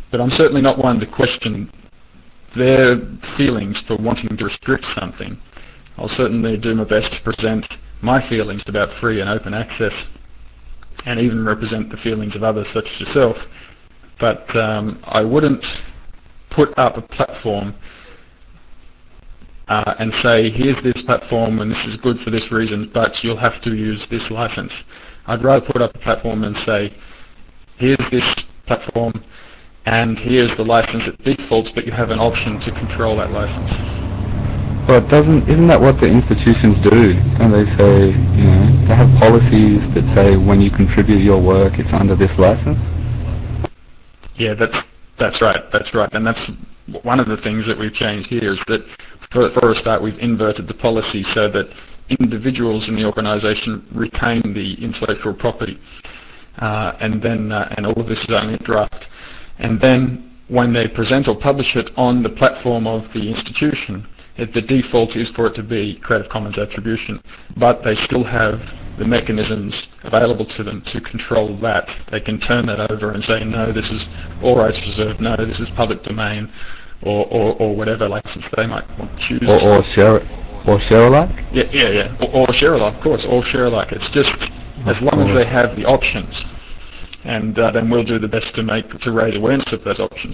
but I'm certainly not one to question their feelings for wanting to restrict something. I'll certainly do my best to present my feelings about free and open access, and even represent the feelings of others such as yourself. But I wouldn't put up a platform and say, here's this platform and this is good for this reason, but you'll have to use this license. I'd rather put up a platform and say, here's this platform and here's the license it defaults, but you have an option to control that license. But isn't that what the institutions do? And they say, they have policies that say when you contribute your work, it's under this license? Yeah, that's right, and that's one of the things that we've changed here, is that for a start we've inverted the policy so that individuals in the organisation retain the intellectual property, and all of this is only a draft. And then when they present or publish it on the platform of the institution, the default is for it to be Creative Commons attribution, but they still have the mechanisms available to them to control that. They can turn that over and say, no, this is all rights reserved, no, this is public domain, or whatever license they might want to choose. Or share alike? Yeah. Or share alike, of course, or share alike. It's just as long as they have the options, and then we'll do the best to raise awareness of those options.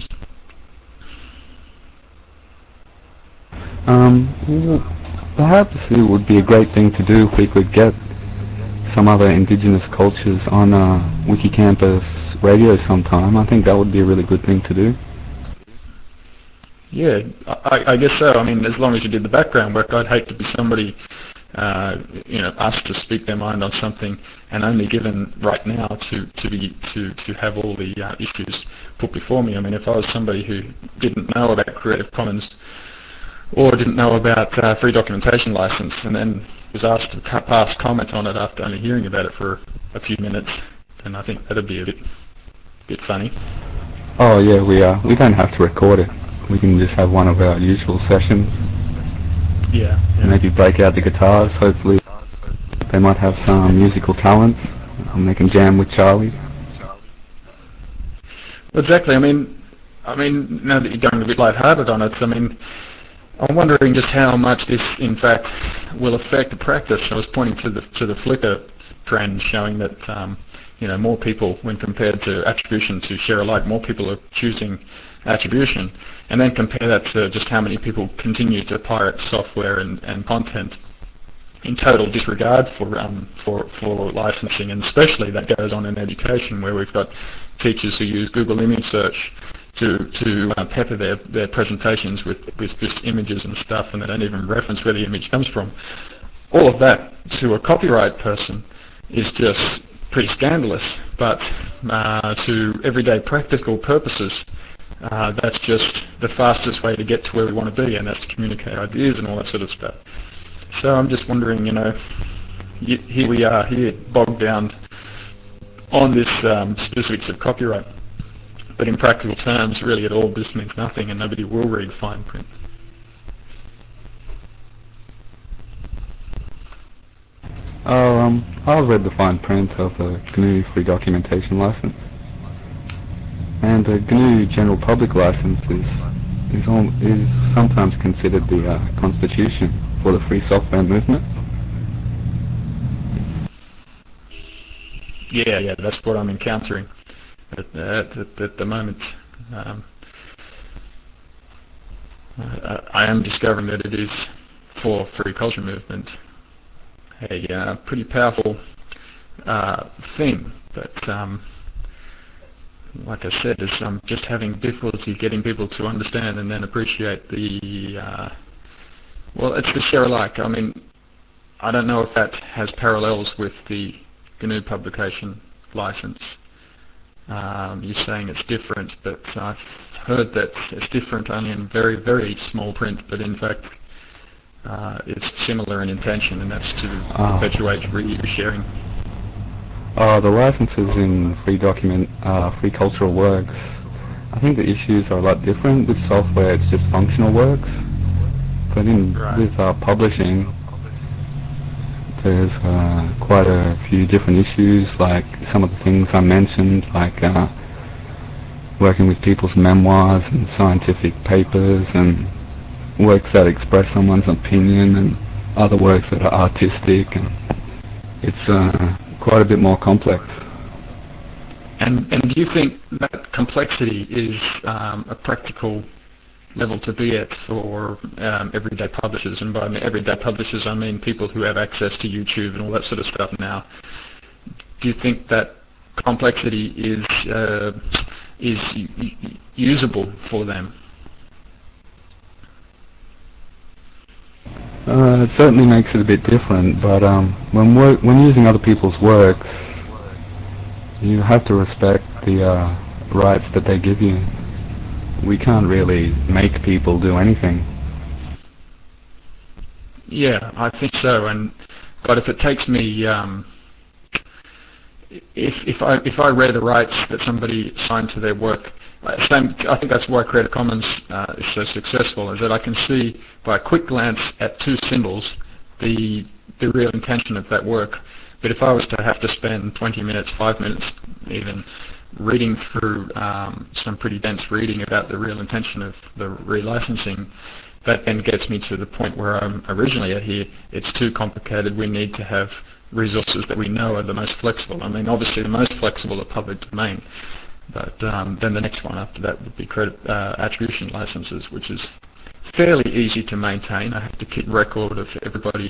Perhaps it would be a great thing to do if we could get some other indigenous cultures on Wikicampus radio sometime. I think that would be a really good thing to do. Yeah, I guess so. I mean, as long as you did the background work, I'd hate to be somebody, asked to speak their mind on something and only given right now to have all the issues put before me. I mean, if I was somebody who didn't know about Creative Commons or didn't know about free documentation license and then was asked to pass comment on it after only hearing about it for a few minutes, then I think that'd be a bit funny. Oh yeah, we don't have to record it. We can just have one of our usual sessions. Yeah. Maybe break out the guitars. Hopefully they might have some musical talent and they can jam with Charlie. Well, exactly. I mean, now that you're going a bit lighthearted on it, I'm wondering just how much this, in fact, will affect the practice. I was pointing to the Flickr trend showing that, more people, when compared to attribution to share alike, more people are choosing attribution, and then compare that to just how many people continue to pirate software and content in total disregard for licensing, and especially that goes on in education, where we've got teachers who use Google image search to pepper their presentations with just images and stuff, and they don't even reference where the image comes from. All of that, to a copyright person, is just pretty scandalous, but to everyday practical purposes, that's just the fastest way to get to where we want to be, and that's to communicate ideas and all that sort of stuff. So I'm just wondering, here we are, bogged down on this specifics of copyright, but in practical terms, really it all just means nothing, and nobody will read fine print. I've read the fine print of the GNU Free Documentation License, and the GNU General Public License is sometimes considered the constitution for the free software movement. Yeah, that's what I'm encountering at the moment. I am discovering that it is for free culture movement a pretty powerful thing, but like I said, I'm just having difficulty getting people to understand and then appreciate it's the share alike. I don't know if that has parallels with the GNU publication license. You're saying it's different, but I've heard that it's different only in very, very small print, but in fact it's similar in intention, and that's to perpetuate reuse sharing. The licenses in free cultural works, I think the issues are a lot different. With software, it's just functional works, but with publishing, there's quite a few different issues, like some of the things I mentioned, like working with people's memoirs and scientific papers and works that express someone's opinion and other works that are artistic, and it's quite a bit more complex. And do you think that complexity is a practical level to be at for everyday publishers? And by everyday publishers, I mean people who have access to YouTube and all that sort of stuff now. Do you think that complexity is usable for them? It certainly makes it a bit different, but when using other people's works, you have to respect the rights that they give you. We can't really make people do anything. Yeah, I think so. But if it takes me, if I read the rights that somebody signed to their work, I think that's why Creative Commons is so successful, is that I can see by a quick glance at two symbols the real intention of that work. But if I was to have to spend 20 minutes, 5 minutes even, reading through some pretty dense reading about the real intention of the relicensing, that then gets me to the point where I'm originally at here. It's too complicated. We need to have resources that we know are the most flexible. I mean, obviously the most flexible are public domain, but then the next one after that would be attribution licenses, which is fairly easy to maintain. I have to keep record of everybody's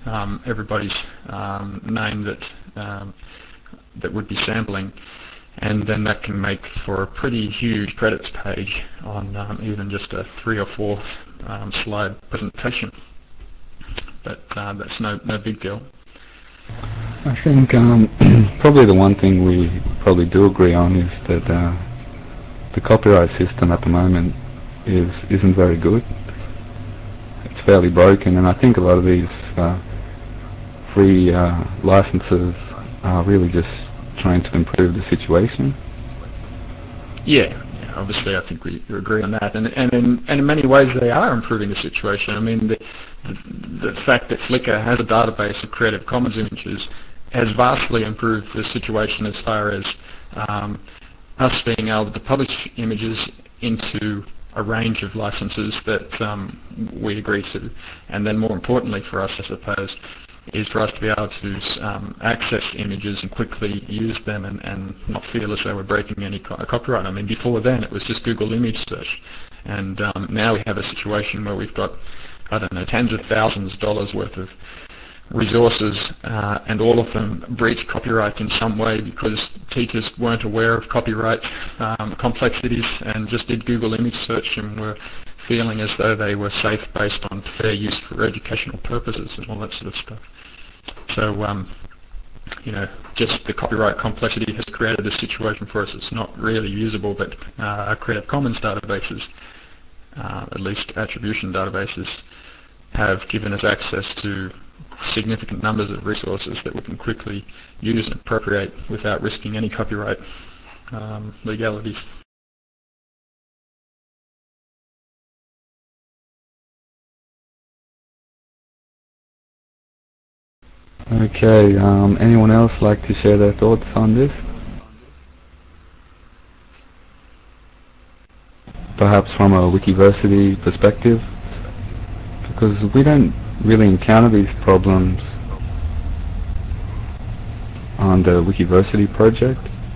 name that would be sampling, and then that can make for a pretty huge credits page on even just a 3 or 4 slide presentation. But that's no big deal. I think probably the one thing we probably do agree on is that the copyright system at the moment isn't very good. It's fairly broken, and I think a lot of these free licenses are really just trying to improve the situation. Yeah, obviously I think we agree on that, and in many ways they are improving the situation. I mean, the fact that Flickr has a database of Creative Commons images has vastly improved the situation as far as us being able to publish images into a range of licenses that we agree to, and then more importantly for us, I suppose, is for us to be able to access images and quickly use them and not feel as though we're breaking any copyright. I mean, before then it was just Google image search, and now we have a situation where we've got, I don't know, tens of thousands of dollars worth of resources, and all of them breach copyright in some way because teachers weren't aware of copyright complexities and just did Google image search and were feeling as though they were safe based on fair use for educational purposes and all that sort of stuff. So, just the copyright complexity has created a situation for us that's not really usable, but Creative Commons databases, at least attribution databases, have given us access to significant numbers of resources that we can quickly use and appropriate without risking any copyright legalities. Okay, anyone else like to share their thoughts on this? Perhaps from a Wikiversity perspective, because we don't really encounter these problems on the Wikiversity project.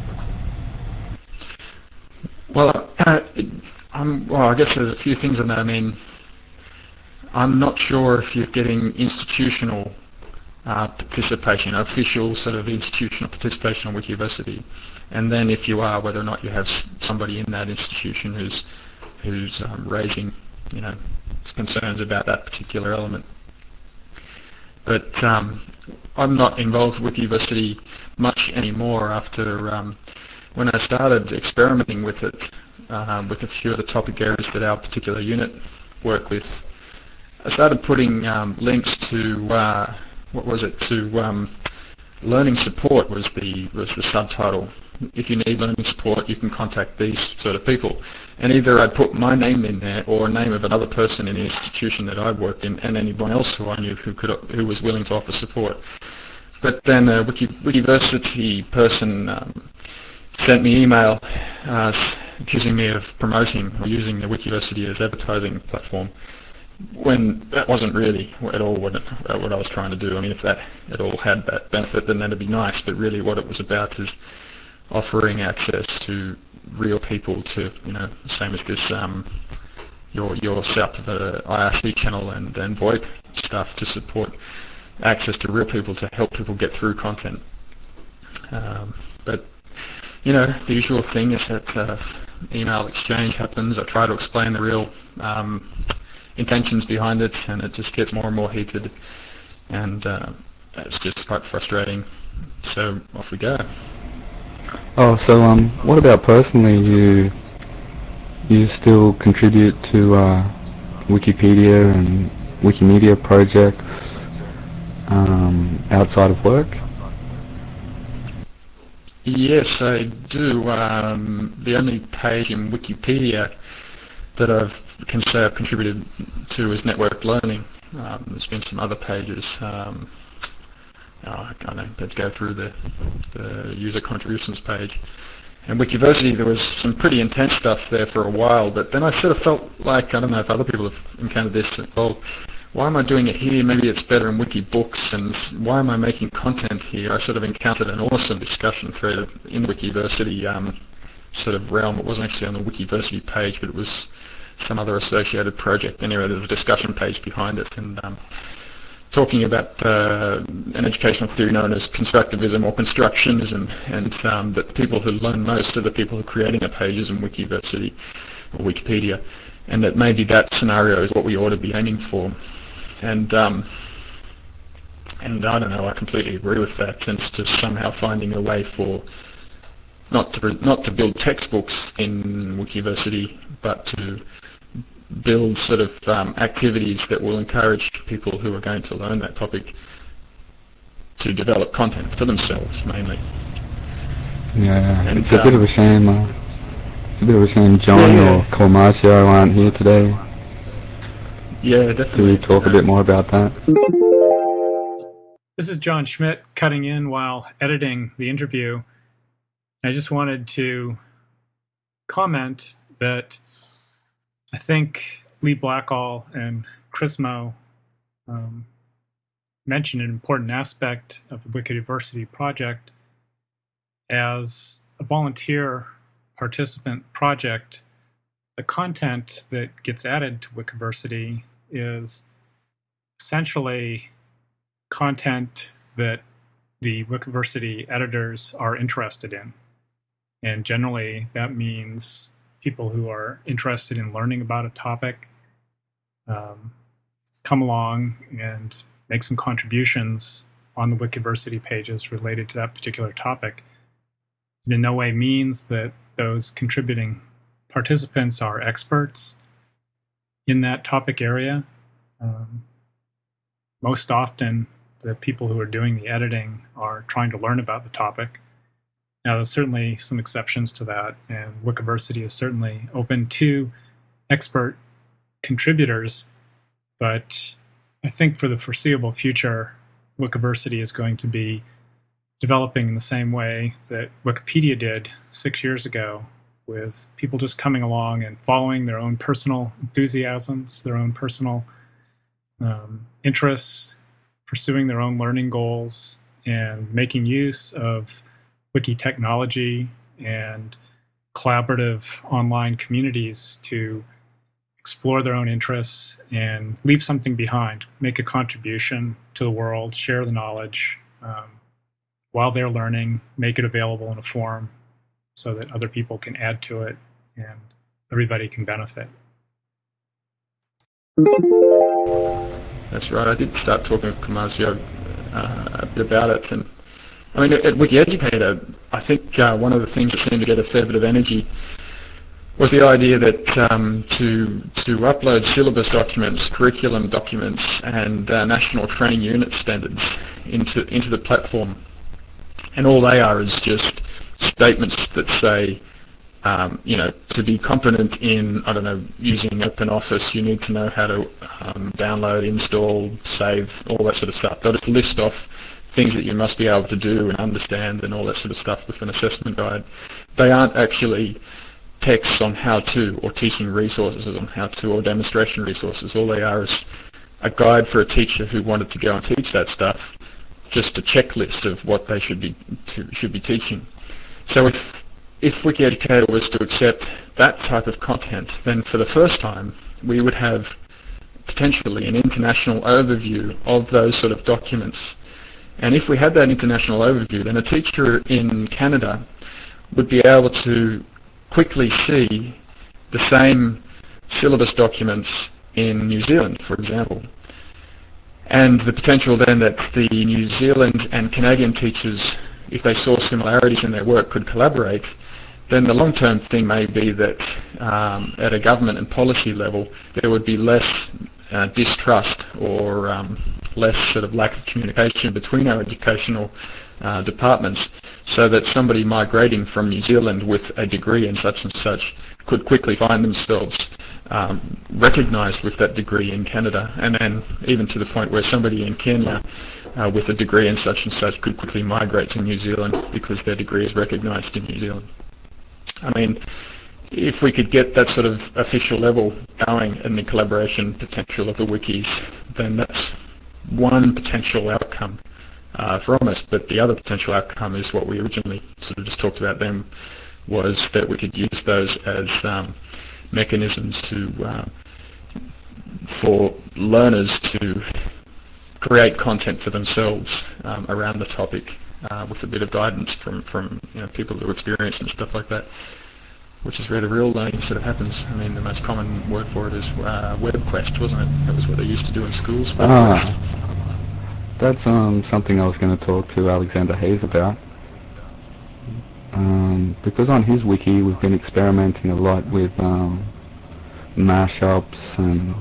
Well, I guess there's a few things in that. I mean, I'm not sure if you're getting institutional participation, official sort of institutional participation on Wikiversity, and then if you are, whether or not you have somebody in that institution who's raising, concerns about that particular element. But I'm not involved with Wikiversity much anymore after when I started experimenting with it, with a few of the topic areas that our particular unit work with. I started putting links to to learning support was the subtitle. If you need learning support, you can contact these sort of people. And either I'd put my name in there or a name of another person in the institution that I worked in, and anyone else who I knew who was willing to offer support. But then a Wikiversity person sent me an email accusing me of promoting or using the Wikiversity as advertising platform, when that wasn't really at all what I was trying to do. I mean, if that at all had that benefit, then that'd be nice, but really what it was about is offering access to real people to, same as this, your set up the IRC channel and VoIP stuff to support access to real people to help people get through content. But, the usual thing is that email exchange happens. I try to explain the real intentions behind it, and it just gets more and more heated, and it's just quite frustrating. So off we go. Oh, so what about personally? You still contribute to Wikipedia and Wikimedia projects outside of work? Yes, I do. The only page in Wikipedia that I can say I've contributed to is Networked Learning. There's been some other pages. I don't know, let's go through the user contributions page. And Wikiversity, there was some pretty intense stuff there for a while, but then I sort of felt like, I don't know if other people have encountered this, well, why am I doing it here? Maybe it's better in Wikibooks, and why am I making content here? I sort of encountered an awesome discussion thread in the Wikiversity sort of realm. It wasn't actually on the Wikiversity page, but it was some other associated project. Anyway, there's a discussion page behind it, and talking about an educational theory known as constructivism or constructionism, and that people who learn most are the people who are creating the pages in Wikiversity or Wikipedia, and that maybe that scenario is what we ought to be aiming for. And I don't know, I completely agree with that, and it's just somehow finding a way for not to build textbooks in Wikiversity, but to build sort of activities that will encourage people who are going to learn that topic to develop content for themselves, mainly. Yeah, and it's a bit of a shame. It's a bit of a shame John or Colmasio aren't here today. Yeah, definitely. Can you talk a bit more about that? This is John Schmidt cutting in while editing the interview. I just wanted to comment that I think Lee Blackall and Chris Moe mentioned an important aspect of the Wikiversity project. As a volunteer participant project, the content that gets added to Wikiversity is essentially content that the Wikiversity editors are interested in. And generally, that means people who are interested in learning about a topic come along and make some contributions on the Wikiversity pages related to that particular topic. It in no way means that those contributing participants are experts in that topic area. Most often, the people who are doing the editing are trying to learn about the topic. Now, there's certainly some exceptions to that, and Wikiversity is certainly open to expert contributors, but I think for the foreseeable future, Wikiversity is going to be developing in the same way that Wikipedia did 6 years ago, with people just coming along and following their own personal enthusiasms, their own personal interests, pursuing their own learning goals, and making use of wiki technology and collaborative online communities to explore their own interests and leave something behind, make a contribution to the world, share the knowledge while they're learning, make it available in a form so that other people can add to it and everybody can benefit. That's right. I did start talking with Colmasio a bit about it, and I mean, at WikiEducator, I think one of the things that seemed to get a fair bit of energy was the idea that to upload syllabus documents, curriculum documents, and national training unit standards into the platform, and all they are is just statements that say, to be competent in, I don't know, using OpenOffice, you need to know how to download, install, save, all that sort of stuff. They'll just list off things that you must be able to do and understand and all that sort of stuff with an assessment guide. They aren't actually texts on how-to or teaching resources on how-to or demonstration resources. All they are is a guide for a teacher who wanted to go and teach that stuff, just a checklist of what they should be teaching. So if WikiEducator was to accept that type of content, then for the first time we would have potentially an international overview of those sort of documents. And if we had that international overview, then a teacher in Canada would be able to quickly see the same syllabus documents in New Zealand, for example. And the potential then that the New Zealand and Canadian teachers, if they saw similarities in their work, could collaborate, then the long-term thing may be that at a government and policy level there would be less distrust or less sort of lack of communication between our educational departments, so that somebody migrating from New Zealand with a degree in such and such could quickly find themselves recognised with that degree in Canada, and then even to the point where somebody in Kenya with a degree in such and such could quickly migrate to New Zealand because their degree is recognised in New Zealand. I mean, if we could get that sort of official level going and the collaboration potential of the wikis, then that's one potential outcome from us. But the other potential outcome is what we originally sort of just talked about then, was that we could use those as mechanisms for learners to create content for themselves around the topic, with a bit of guidance from people who experience and stuff like that, which is where the real learning sort of happens. I mean, the most common word for it is WebQuest, wasn't it? That was what they used to do in schools. That's something I was going to talk to Alexander Hayes about. Because on his wiki we've been experimenting a lot with mashups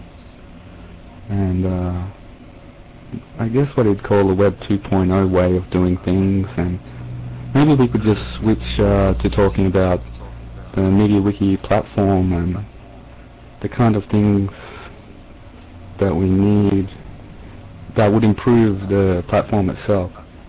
and I guess what he'd call the Web 2.0 way of doing things, and maybe we could just switch to talking about the MediaWiki platform and the kind of things that we need that would improve the platform itself.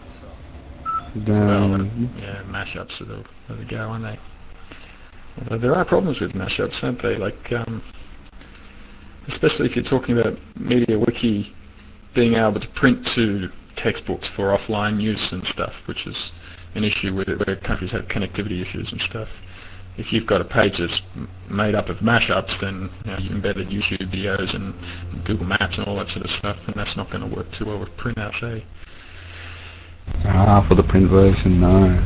Mashups are the go, aren't they? There are problems with mashups, aren't they? Like, especially if you're talking about MediaWiki being able to print to textbooks for offline use and stuff, which is an issue with it where countries have connectivity issues and stuff. If you've got a page that's made up of mashups, then you've embedded YouTube videos and Google Maps and all that sort of stuff, and that's not going to work too well with printouts, eh? For the print version, no.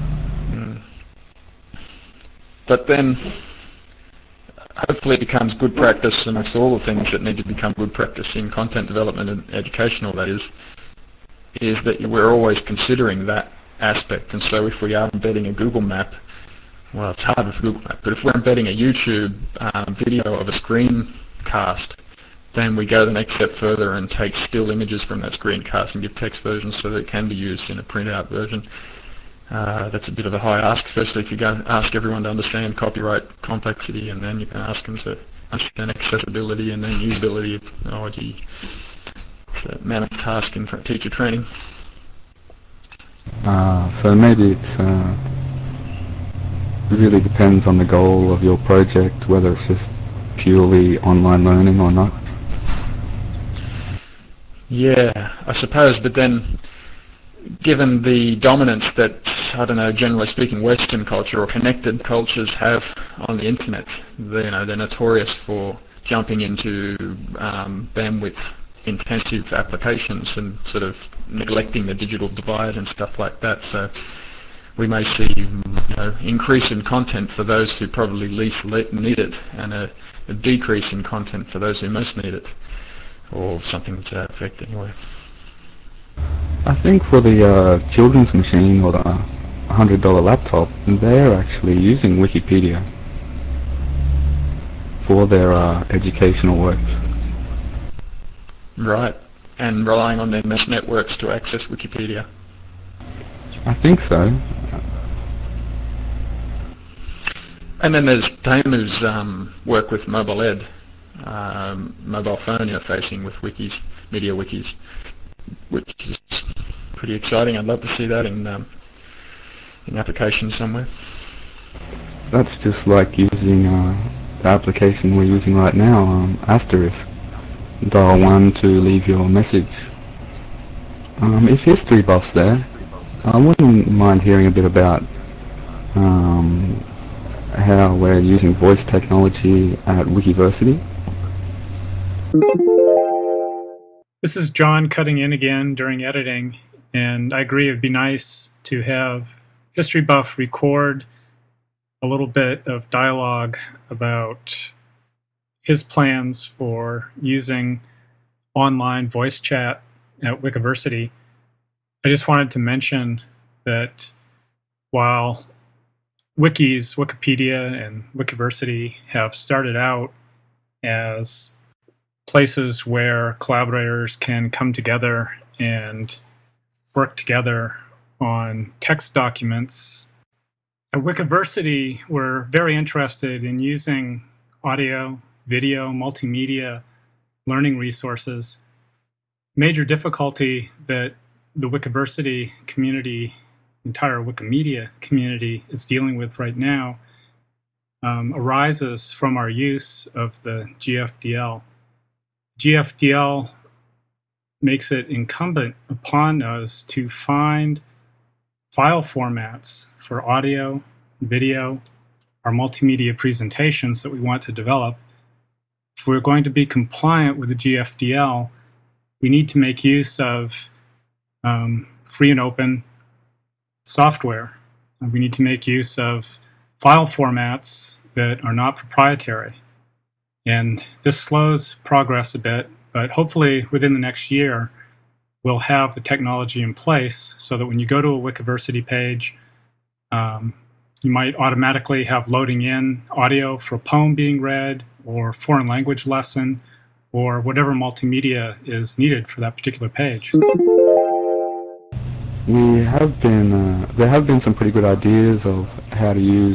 But then, hopefully it becomes good practice amongst all the things that need to become good practice in content development and educational, that is that we're always considering that aspect. And so if we are embedding a Google Map, well, it's hard with Google Map, but if we're embedding a YouTube video of a screencast, then we go the next step further and take still images from that screencast and give text versions so that it can be used in a printout version. That's a bit of a high ask, firstly if you go ask everyone to understand copyright complexity, and then you can ask them to understand accessibility and then usability of technology. It's a mammoth task in teacher training. So maybe it really depends on the goal of your project, whether it's just purely online learning or not. Yeah, I suppose, but then given the dominance that, I don't know, generally speaking, Western culture or connected cultures have on the internet, they're notorious for jumping into bandwidth-intensive applications and sort of neglecting the digital divide and stuff like that. So we may see increase in content for those who probably least need it, and a decrease in content for those who most need it, or something to that effect anyway. I think for the children's machine or the $100 laptop, they're actually using Wikipedia for their educational works. Right, and relying on their mesh networks to access Wikipedia. I think so. And then there's Temu's work with Mobile Ed, mobile phone interfacing with wikis, media wikis, which is pretty exciting. I'd love to see that in application somewhere. That's just like using the application we're using right now, Asterisk. Dial 1 to leave your message. If History Buff's there, I wouldn't mind hearing a bit about how we're using voice technology at Wikiversity. This is John cutting in again during editing, and I agree it would be nice to have History Buff record a little bit of dialogue about his plans for using online voice chat at Wikiversity. I just wanted to mention that while Wikipedia and Wikiversity have started out as places where collaborators can come together and work together on text documents, at Wikiversity we're very interested in using audio, video, multimedia learning resources. Major difficulty that the Wikiversity community, entire Wikimedia community, is dealing with right now arises from our use of the GFDL. GFDL makes it incumbent upon us to find file formats for audio, video, our multimedia presentations that we want to develop. If we're going to be compliant with the GFDL, we need to make use of free and open software. We need to make use of file formats that are not proprietary. And this slows progress a bit, but hopefully within the next year, we'll have the technology in place so that when you go to a Wikiversity page, you might automatically have loading in audio for a poem being read or foreign language lesson or whatever multimedia is needed for that particular page. There have been some pretty good ideas of how to use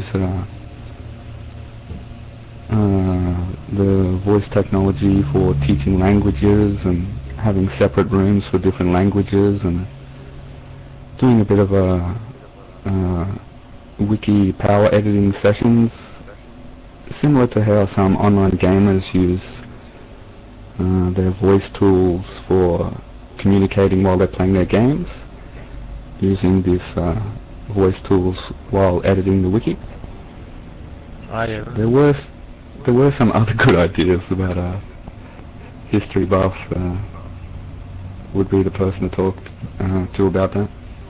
the voice technology for teaching languages and having separate rooms for different languages and doing a bit of wiki power editing sessions, similar to how some online gamers use their voice tools for communicating while they're playing their games, using these voice tools while editing the wiki. There were some other good ideas about History Buff. Would be the person to talk to about that.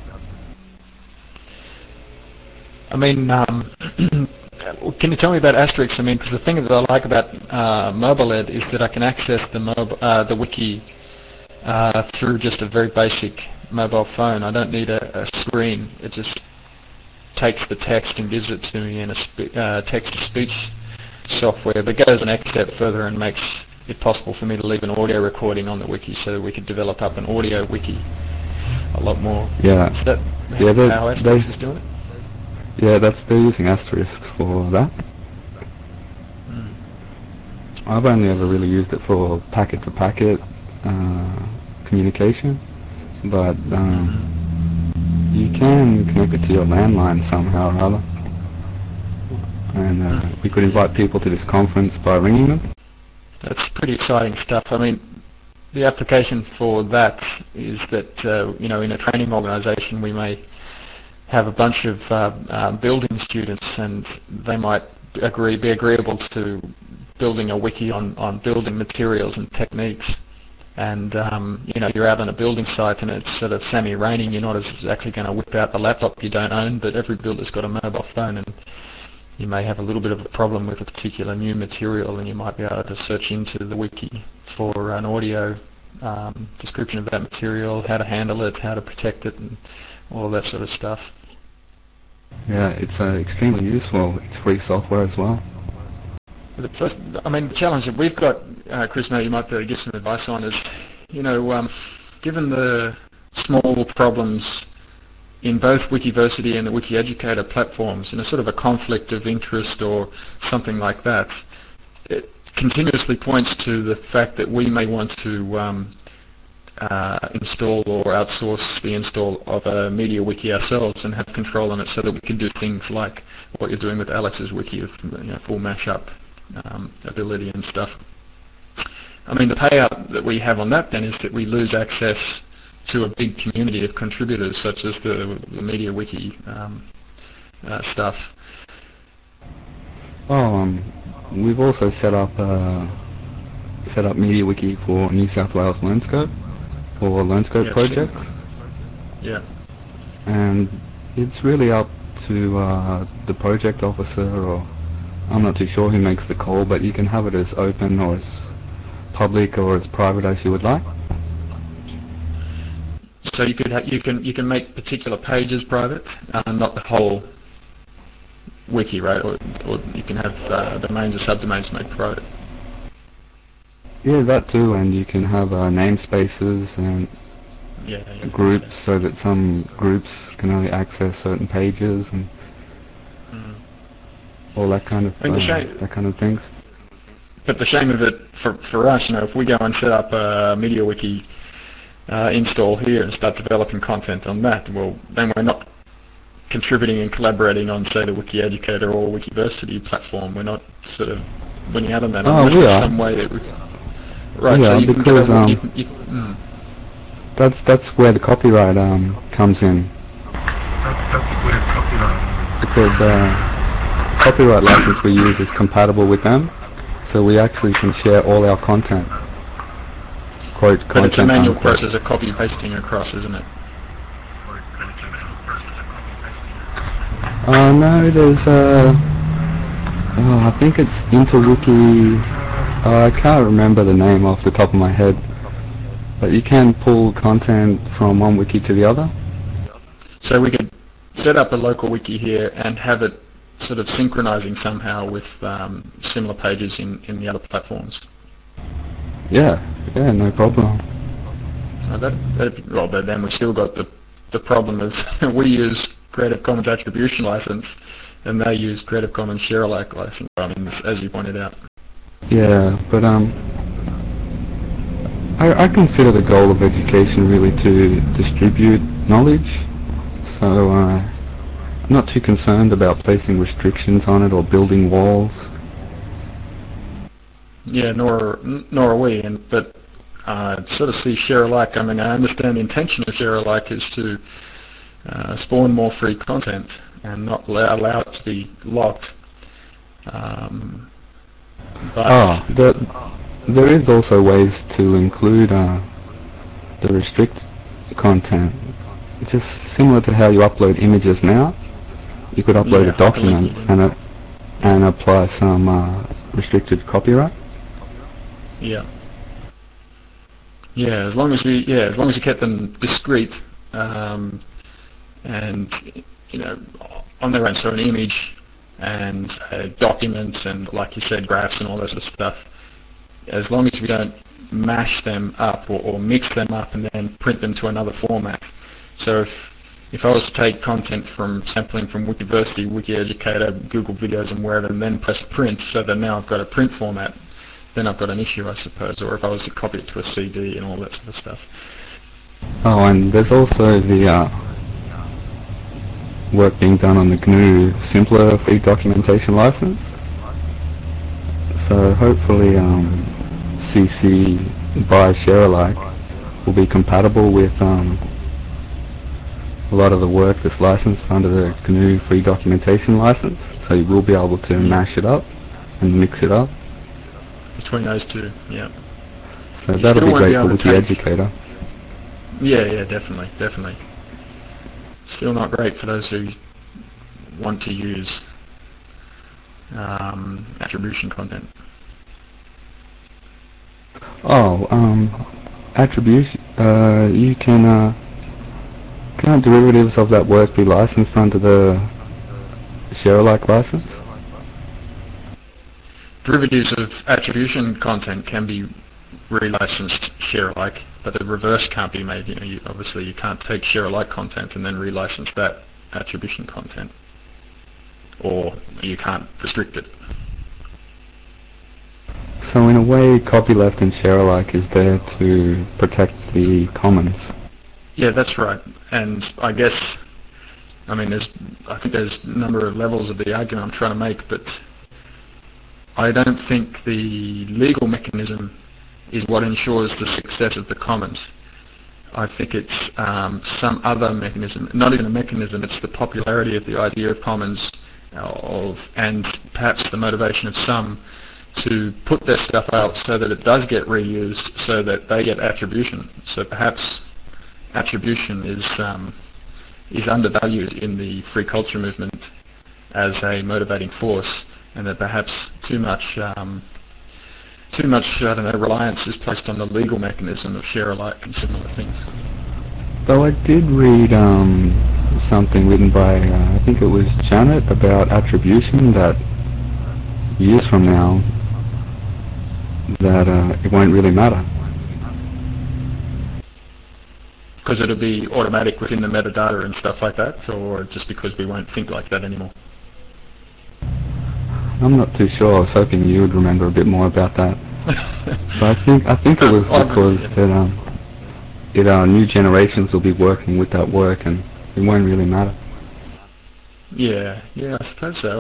I mean, can you tell me about Asterisk? I mean, because the thing that I like about MobileEd is that I can access the wiki through just a very basic mobile phone. I don't need a screen. It just takes the text and gives it to me in a text-to-speech software, but goes an next step further and makes it possible for me to leave an audio recording on the wiki so that we could develop up an audio wiki a lot more. Yeah. Is that how Asterisk is doing it? Yeah, they're using Asterisk for that. I've only ever really used it for packet-to-packet communication, but you can connect it to your landline somehow or other. And we could invite people to this conference by ringing them. That's pretty exciting stuff. I mean, the application for that is that, in a training organisation we may have a bunch of building students, and they might be agreeable to building a wiki on building materials and techniques. And you're out on a building site and it's sort of semi-raining. You're not exactly going to whip out the laptop you don't own, but every builder's got a mobile phone, and you may have a little bit of a problem with a particular new material, and you might be able to search into the wiki for an audio description of that material, how to handle it, how to protect it, and all that sort of stuff. Yeah, it's extremely useful. It's free software as well. The challenge that we've got, Chris, now you might be able to give some advice on is, given the small problems in both Wikiversity and the WikiEducator platforms, in a sort of a conflict of interest or something like that, it continuously points to the fact that we may want to install or outsource the install of a MediaWiki ourselves and have control on it, so that we can do things like what you're doing with Alex's wiki of full mashup ability and stuff. I mean, the payout that we have on that then is that we lose access to a big community of contributors, such as the MediaWiki stuff. We've also set up MediaWiki for New South Wales Learnscope, or Learnscope projects. Yeah. And it's really up to the project officer, or I'm not too sure who makes the call, but you can have it as open or as public or as private as you would like. So you can make particular pages private, not the whole wiki, right? Or you can have domains or subdomains made private. Yeah, that too, and you can have namespaces and groups, so that some groups can only access certain pages and all that kind of things. But the shame of it for us, if we go and set up a MediaWiki install here and start developing content on that, well, then we're not contributing and collaborating on, say, the Wiki Educator or Wikiversity platform. We're not sort of winning out on that. Oh, we are. Some way that we... Right, yeah, so you because that's where the copyright comes in. Because copyright license we use is compatible with them, so we actually can share all our content. But it's a manual process of copy pasting across, isn't it? No, there's I think it's InterWiki. I can't remember the name off the top of my head, but you can pull content from one wiki to the other. So we could set up a local wiki here and have it sort of synchronizing somehow with similar pages in the other platforms. Yeah, no problem. Well, but then we've still got the problem of we use Creative Commons Attribution License and they use Creative Commons Share Alike license, as you pointed out. Yeah, but I consider the goal of education really to distribute knowledge, so I'm not too concerned about placing restrictions on it or building walls. Yeah, nor are we. But sort of see Share Alike. I mean, I understand the intention of Share Alike is to spawn more free content and not allow it to be locked. There is also ways to include the restrict content. Just similar to how you upload images now, you could upload a document and apply some restricted copyright. Yeah, as long as you kept them discrete and on their own, so an image and documents and, like you said, graphs and all that sort of stuff. As long as we don't mash them up or mix them up and then print them to another format. So if I was to take content from sampling from Wikiversity, Wiki Educator, Google Videos and wherever, and then press print, so that now I've got a print format, then I've got an issue, I suppose. Or if I was to copy it to a CD and all that sort of stuff. Oh, and there's also the work being done on the GNU Simpler Free Documentation License. So hopefully CC by Share Alike will be compatible with a lot of the work that's licensed under the GNU Free Documentation License. So you will be able to mash it up and mix it up. Between those two, yeah. So that'll be great for Wiki Educator. Yeah, definitely. Still not great for those who want to use attribution content. Attribution. You can derivatives of that work be licensed under the Share Alike license? Derivatives of attribution content can be relicensed Share Alike, but the reverse can't be made. Obviously you can't take Share Alike content and then relicense that attribution content, or you can't restrict it. So in a way, copyleft and share alike is there to protect the commons. Yeah, that's right. And I guess, I think there's a number of levels of the argument I'm trying to make, but I don't think the legal mechanism is what ensures the success of the commons. I think it's some other mechanism, not even a mechanism, it's the popularity of the idea of commons and perhaps the motivation of some to put their stuff out so that it does get reused, so that they get attribution. So perhaps attribution is undervalued in the free culture movement as a motivating force, and that perhaps too much reliance is placed on the legal mechanism of share alike and similar things. Though I did read something written by, I think it was Janet, about attribution, that years from now, that it won't really matter. Because it'll be automatic within the metadata and stuff like that, or just because we won't think like that anymore? I'm not too sure. I was hoping you would remember a bit more about that. But I think it was because our new generations will be working with that work, and it won't really matter. Yeah, I suppose so.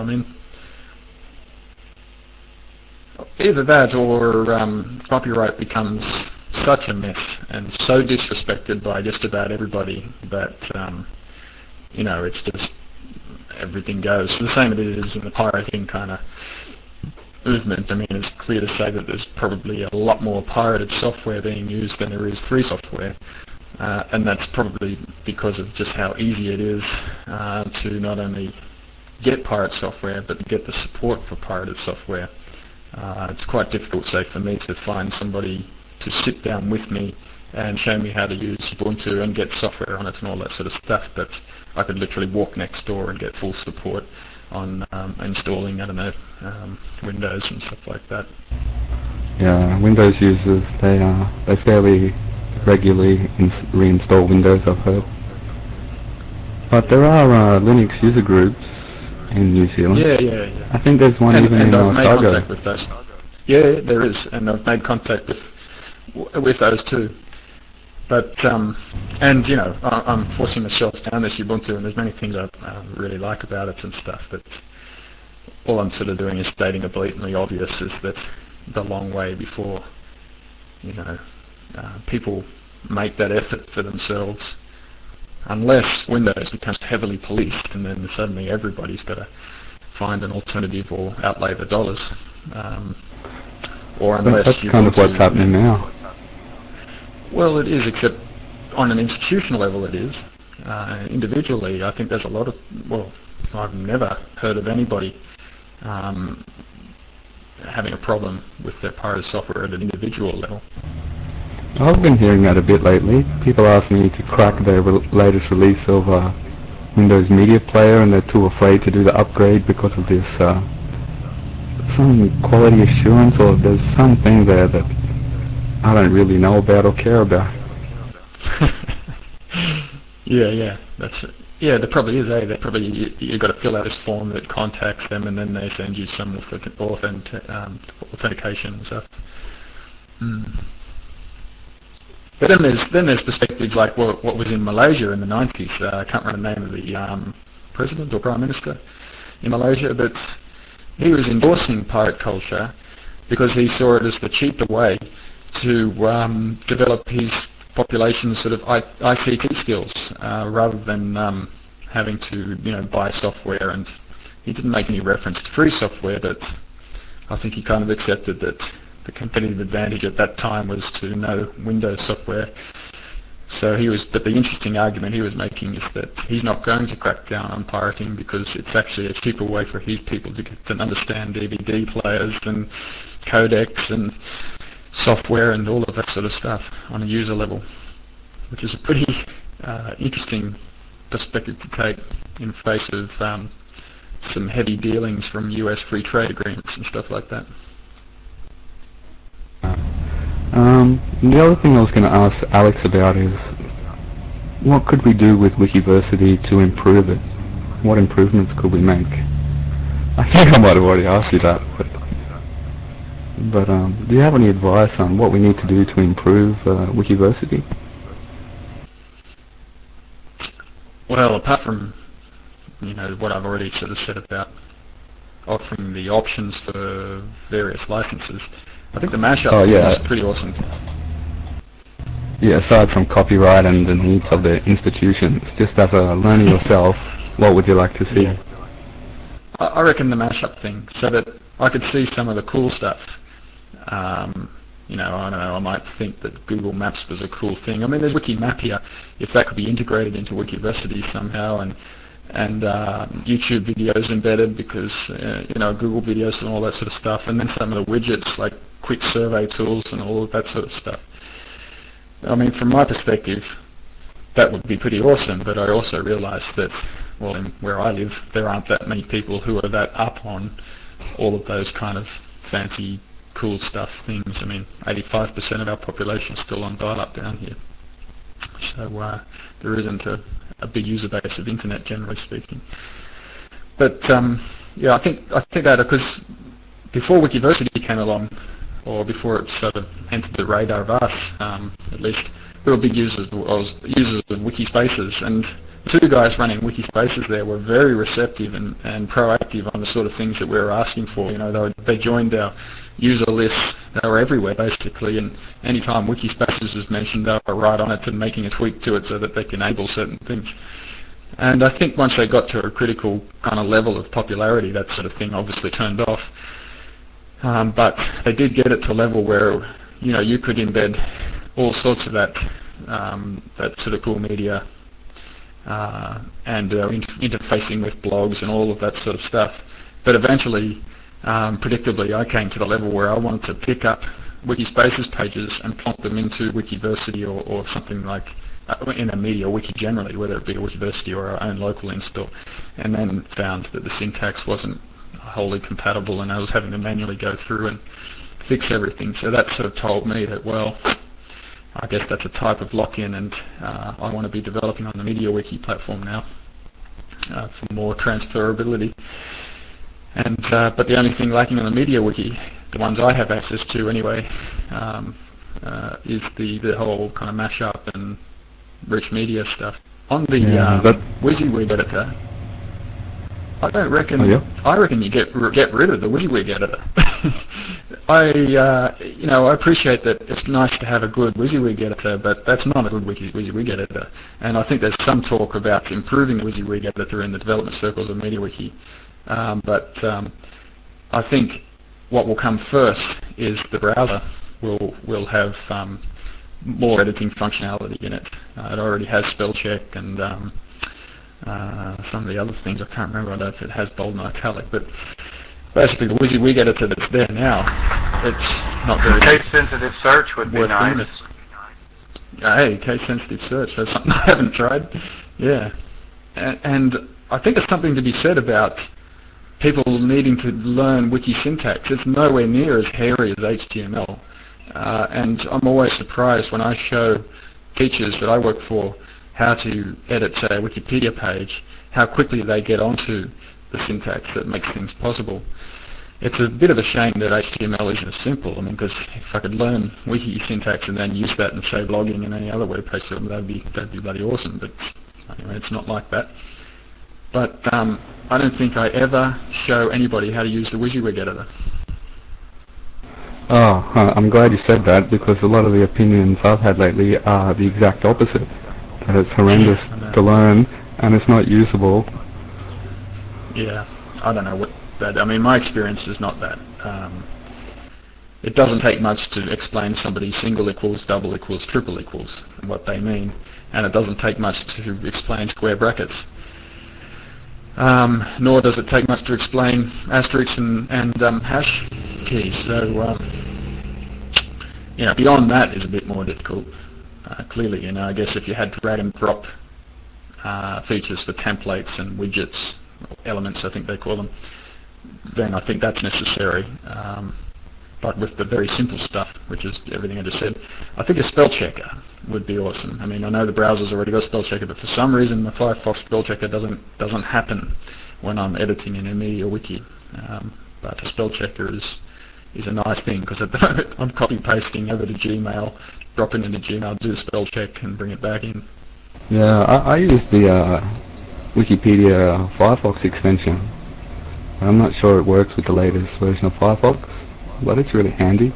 Either that or copyright becomes such a mess and so disrespected by just about everybody that it's just everything goes. The same it is in the pirating kind of movement. It's clear to say that there's probably a lot more pirated software being used than there is free software, and that's probably because of just how easy it is to not only get pirate software but to get the support for pirated software. It's quite difficult, say, for me to find somebody to sit down with me and show me how to use Ubuntu and get software on it and all that sort of stuff, but I could literally walk next door and get full support on installing, Windows and stuff like that. Yeah, Windows users, they fairly regularly reinstall Windows, I've heard. But there are Linux user groups in New Zealand. Yeah. I think there's one even in I've made Otago. contact with those. Yeah, there is, and I've made contact with those too. But I'm forcing myself down this Ubuntu, and there's many things I really like about it and stuff. But all I'm sort of doing is stating the blatantly obvious: is that the long way before people make that effort for themselves, unless Windows becomes heavily policed, and then suddenly everybody's got to find an alternative or outlay the dollars. Or unless that's kind of what's happening now. Well, it is, except on an institutional level it is. Individually, I think there's a lot of, I've never heard of anybody having a problem with their pirated software at an individual level. I've been hearing that a bit lately. People ask me to crack their latest release of Windows Media Player, and they're too afraid to do the upgrade because of this some quality assurance, or there's something there that I don't really know about or care about. Yeah, that's it. Yeah, there probably is. They probably you've got to fill out this form that contacts them, and then they send you some authentication and stuff. But then there's perspectives like what was in Malaysia in the 90s. I can't remember the name of the president or prime minister in Malaysia, but he was endorsing pirate culture because he saw it as the cheaper way to develop his population's sort of ICT skills rather than having to buy software. And he didn't make any reference to free software, but I think he kind of accepted that the competitive advantage at that time was to know Windows software. So but the interesting argument he was making is that he's not going to crack down on pirating because it's actually a cheaper way for his people to understand DVD players and codecs and software and all of that sort of stuff on a user level, which is a pretty interesting perspective to take in face of some heavy dealings from US free trade agreements and stuff like that. The other thing I was going to ask Alex about is, what could we do with Wikiversity to improve it? What improvements could we make? I think I might have already asked you that. But But do you have any advice on what we need to do to improve Wikiversity? Well, apart from what I've already sort of said about offering the options for various licenses, I think the mashup is pretty awesome. Yeah, aside from copyright and the needs of the institutions, just as a learning yourself, what would you like to see? Yeah. I reckon the mashup thing, so that I could see some of the cool stuff. I don't know, I might think that Google Maps was a cool thing. I mean, there's Wikimapia, if that could be integrated into Wikiversity somehow, and YouTube videos embedded because, Google videos and all that sort of stuff, and then some of the widgets like quick survey tools and all of that sort of stuff. I mean, from my perspective, that would be pretty awesome, but I also realise that, well, in where I live, there aren't that many people who are that up on all of those kind of fancy, cool stuff things. I mean, 85% of our population is still on dial-up down here. So there isn't a big user base of internet, generally speaking. But I think that because before Wikiversity came along, or before it sort of entered the radar of us, at least, we were big users of Wikispaces, and the two guys running Wikispaces there were very receptive and proactive on the sort of things that we were asking for. They joined our user lists. They were everywhere basically, and any time Wikispaces was mentioned, they were right on it and making a tweak to it so that they can enable certain things. And I think once they got to a critical kind of level of popularity, that sort of thing obviously turned off. But they did get it to a level where you could embed all sorts of that sort of cool media and interfacing with blogs and all of that sort of stuff. But eventually, predictably, I came to the level where I wanted to pick up Wikispaces pages and plonk them into Wikiversity or something like in a media wiki generally, whether it be a Wikiversity or our own local install, and then found that the syntax wasn't wholly compatible, and I was having to manually go through and fix everything. So that sort of told me that, well, I guess that's a type of lock-in, and I want to be developing on the MediaWiki platform now for more transferability. And but the only thing lacking on the MediaWiki, the ones I have access to anyway, is the whole kind of mashup and rich media stuff. On the WYSIWYG editor, I don't reckon. I reckon you get rid of the WYSIWYG editor. I appreciate that it's nice to have a good WYSIWYG editor, but that's not a good WYSIWYG editor. And I think there's some talk about improving the WYSIWYG editor in the development circles of MediaWiki. But I think what will come first is the browser will have more editing functionality in it. It already has spell check and some of the other things. I can't remember if it has bold and italic, but basically the WYSIWYG editor that's there now, it's not very case-sensitive search would be nice. Hey, case-sensitive search, that's something I haven't tried. Yeah. And I think there's something to be said about people needing to learn wiki syntax. It's nowhere near as hairy as HTML. And I'm always surprised when I show teachers that I work for how to edit, say, a Wikipedia page, how quickly they get onto the syntax that makes things possible. It's a bit of a shame that HTML isn't as simple. I mean, because if I could learn wiki syntax and then use that in, say, blogging and any other web page, that'd be bloody awesome. But anyway, it's not like that. But I don't think I ever show anybody how to use the WYSIWYG editor. Oh, I'm glad you said that, because a lot of the opinions I've had lately are the exact opposite. That it's horrendous to learn and it's not usable. Yeah, I don't know what that. I mean, my experience is not that. It doesn't take much to explain to somebody single equals, double equals, triple equals, and what they mean, and it doesn't take much to explain square brackets. Nor does it take much to explain asterisks and hash keys. So, beyond that is a bit more difficult. Clearly, I guess if you had drag and drop features for templates and widgets, or elements I think they call them, then I think that's necessary. But with the very simple stuff, which is everything I just said, I think a spell checker would be awesome. I mean, I know the browser's already got spell checker, but for some reason the Firefox spell checker doesn't happen when I'm editing in a MediaWiki. But a spell checker is is a nice thing, because at the moment I'm copy pasting over to Gmail, drop it into Gmail, do a spell check, and bring it back in. Yeah, I use the Wikipedia Firefox extension. I'm not sure it works with the latest version of Firefox, but it's really handy.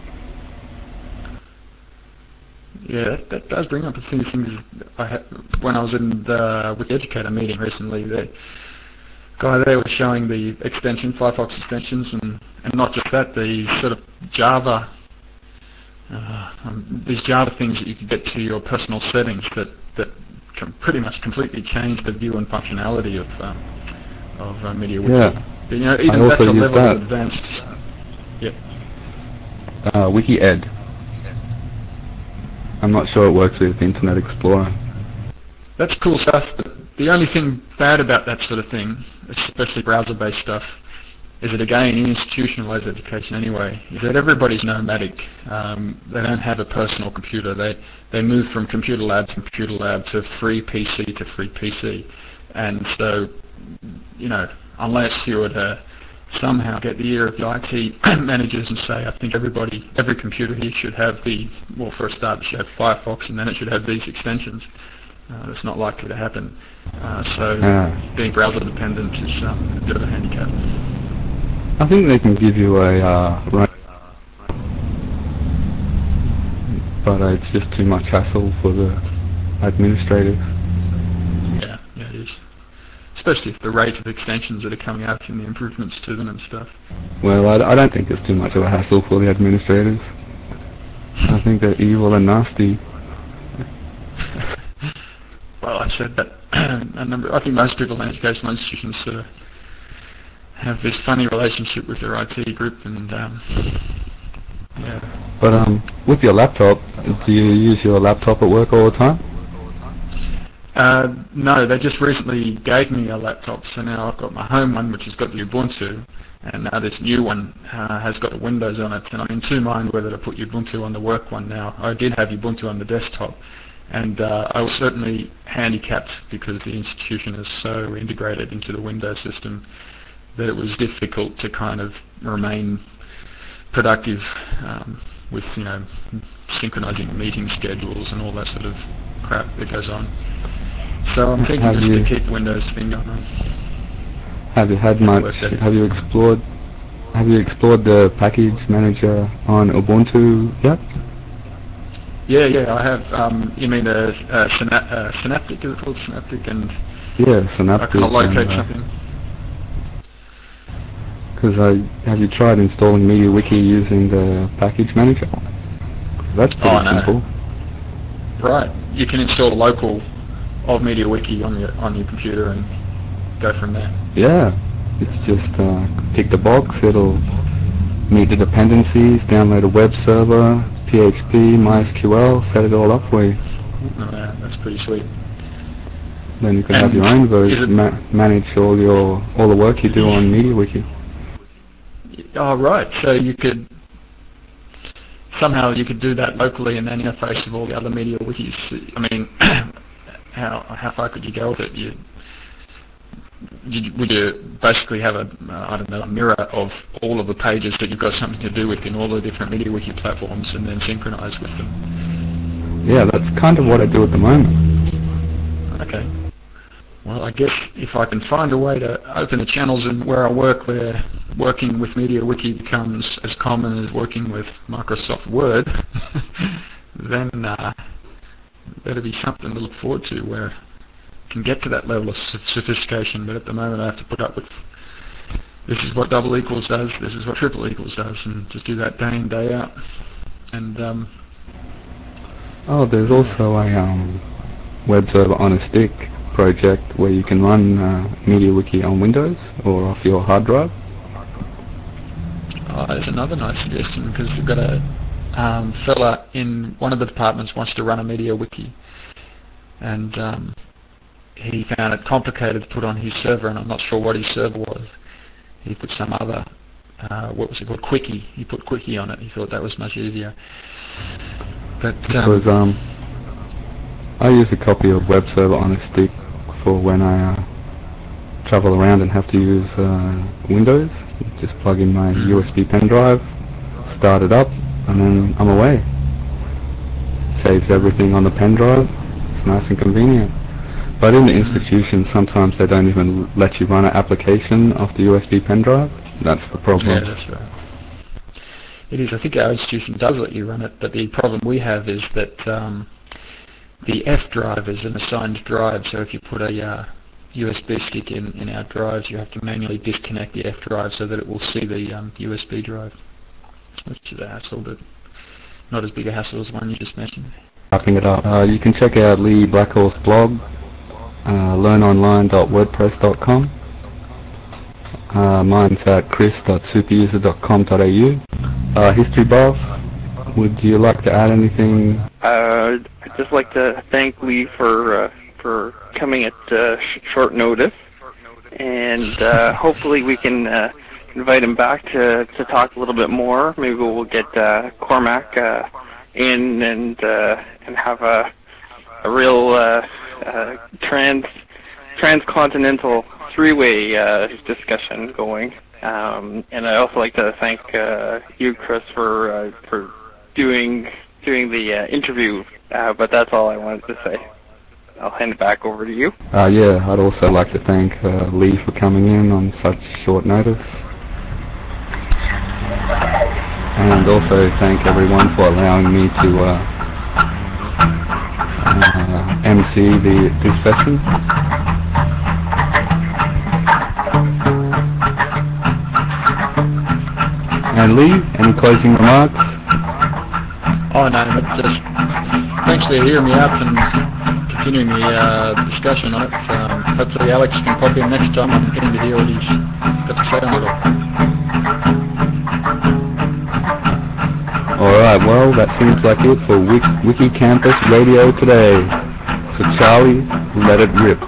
Yeah, that does bring up a few things. When I was in the WikiEducator meeting recently, the guy there was showing the extension, Firefox extensions, and not just that, the sort of Java, these Java things that you could get to your personal settings that can pretty much completely change the view and functionality of MediaWiki. Yeah, you know, even that's a level of advanced. Yeah. WikiEd. I'm not sure it works with Internet Explorer. That's cool stuff, but the only thing bad about that sort of thing, especially browser-based stuff, is that again, in institutionalized education anyway, is that everybody's nomadic. They don't have a personal computer. They move from computer lab to computer lab to free PC to free PC. And so, you know, unless you were to somehow get the ear of the IT managers and say, I think every computer here should have well, for a start, it should have Firefox, and then it should have these extensions. That's not likely to happen. So being browser dependent is a bit of a handicap. I think they can give you a but it's just too much hassle for the administrators. Yeah, it is. Especially if the rate of extensions that are coming out and the improvements to them and stuff. Well, I don't think it's too much of a hassle for the administrators. I think they're evil and nasty. Well, I've said that I think most people in educational institutions have this funny relationship with their IT group, and yeah. But with your laptop, do you use your laptop at work all the time? No, they just recently gave me a laptop, so now I've got my home one, which has got the Ubuntu, and now this new one has got the Windows on it, and I'm in two minds whether to put Ubuntu on the work one now. I did have Ubuntu on the desktop, and I was certainly handicapped because the institution is so integrated into the Windows system that it was difficult to kind of remain productive with, you know, synchronizing meeting schedules and all that sort of crap that goes on. So I'm thinking just to keep the Windows thing going on. Have you had much? Have you explored the package manager on Ubuntu yet? Yeah, I have. You mean Synaptic? Is it called Synaptic? And yeah, Synaptic. I can locate something. Because have you tried installing MediaWiki using the package manager? That's pretty simple. Right, you can install local of MediaWiki on your computer and go from there. Yeah, it's just tick the box. It'll meet the dependencies, download a web server, PHP, MySQL, set it all up for you. Oh, that's pretty sweet. Then you can have your own version, manage all the work you do on MediaWiki. Oh, right. So you could somehow do that locally and then interface with all the other MediaWikis. I mean, how far could you go with it? Would you basically have a mirror of all of the pages that you've got something to do with in all the different MediaWiki platforms and then synchronize with them? Yeah, that's kind of what I do at the moment. Okay. Well, I guess if I can find a way to open the channels in where I work, where working with MediaWiki becomes as common as working with Microsoft Word, then that'll be something to look forward to, where I can get to that level of sophistication. But at the moment I have to put up with, this is what double equals does, this is what triple equals does, and just do that day in, day out. And there's also a web server on a stick project where you can run MediaWiki on Windows or off your hard drive. There's another nice suggestion, because we've got a fella in one of the departments wants to run a MediaWiki, and he found it complicated to put on his server, and I'm not sure what his server was. He put some other, what was it called, Quickie. He put Quickie on it. He thought that was much easier. But because I use a copy of web server on a stick for when I travel around and have to use Windows. Just plug in my USB pen drive, start it up, and then I'm away. Saves everything on the pen drive. It's nice and convenient. But in the institution, sometimes they don't even let you run an application off the USB pen drive. That's the problem. Yeah, that's right. It is. I think our institution does let you run it, but the problem we have is that the F drive is an assigned drive, so if you put a USB stick in our drives, you have to manually disconnect the F drive so that it will see the USB drive, which is a hassle, but not as big a hassle as the one you just mentioned. Wrapping it up, you can check out Lee Blackhall's blog, learnonline.wordpress.com. Mine's at chris.superuser.com.au. History buff, would you like to add anything? I'd just like to thank Lee for coming at short notice, and hopefully we can invite him back to talk a little bit more. Maybe we'll get Cormac in and have a real transcontinental three-way discussion going. And I'd also like to thank you, Chris, for doing the interview. But that's all I wanted to say. I'll hand it back over to you. Yeah, I'd also like to thank Lee for coming in on such short notice. And also thank everyone for allowing me to MC this session. And Lee, any closing remarks? Oh no, but just thanks for hearing me out and continuing the discussion on it. Hopefully Alex can pop in next time. I'm keen to hear what he's got to say on it. Alright, well, that seems like it for Wiki Campus Radio today. So Charlie, let it rip.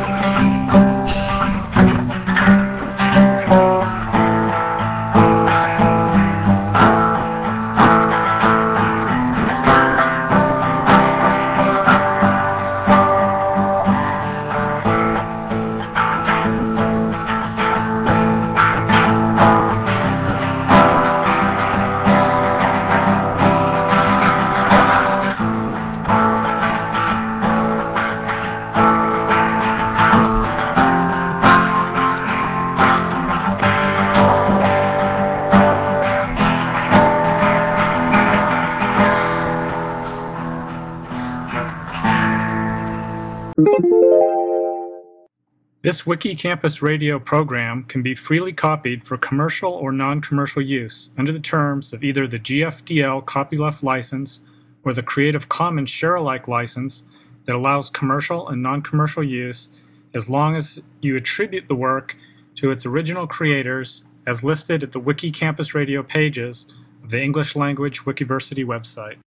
This Wiki Campus Radio program can be freely copied for commercial or non-commercial use under the terms of either the GFDL copyleft license or the Creative Commons share-alike license that allows commercial and non-commercial use as long as you attribute the work to its original creators as listed at the Wiki Campus Radio pages of the English language Wikiversity website.